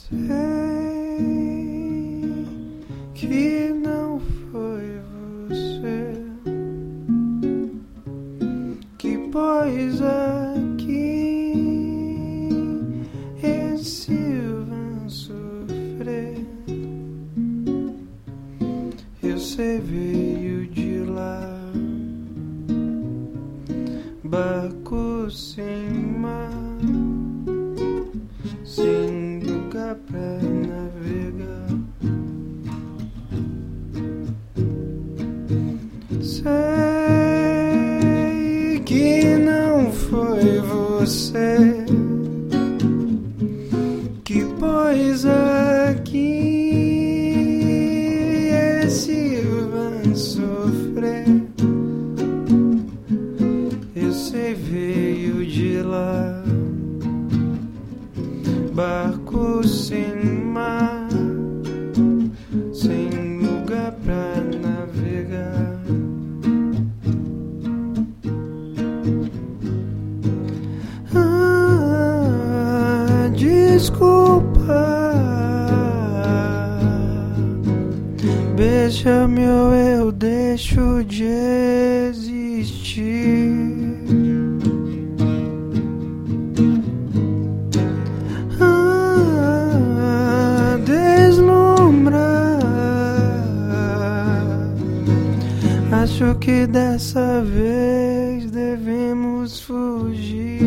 Sei que não foi você que pôs aqui esse vão sofrer. Eu sei, veio de lá, barco sem mar, sem lugar pra navegar. Sei que não foi você que pôs aqui esse vai sofrer. Eu sei, veio de lá, barco sem mar, sem lugar pra navegar. Desculpa, beija-me ou eu deixo de existir. Deslumbra, acho que dessa vez devemos fugir.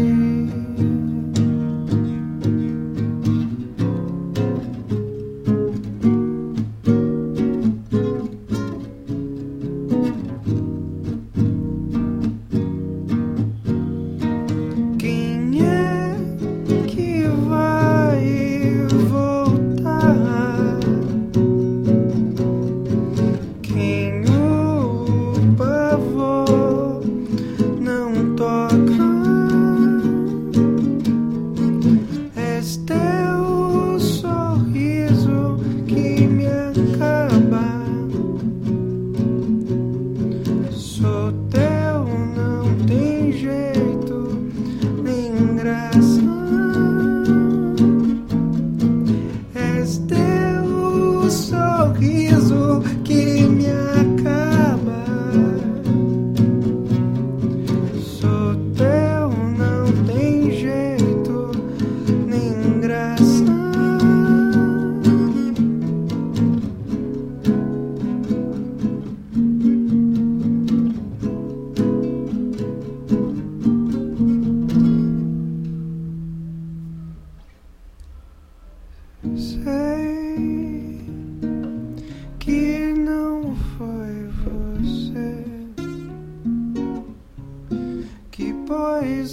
Sorriso que me acaba. Sou teu, não tem jeito nem graça. Sei que não foi você que pôs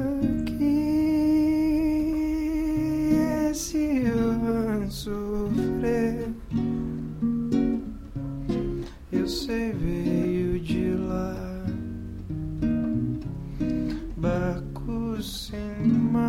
aqui esse vai sofrer. Eu sei, veio de lá, barco sem mar.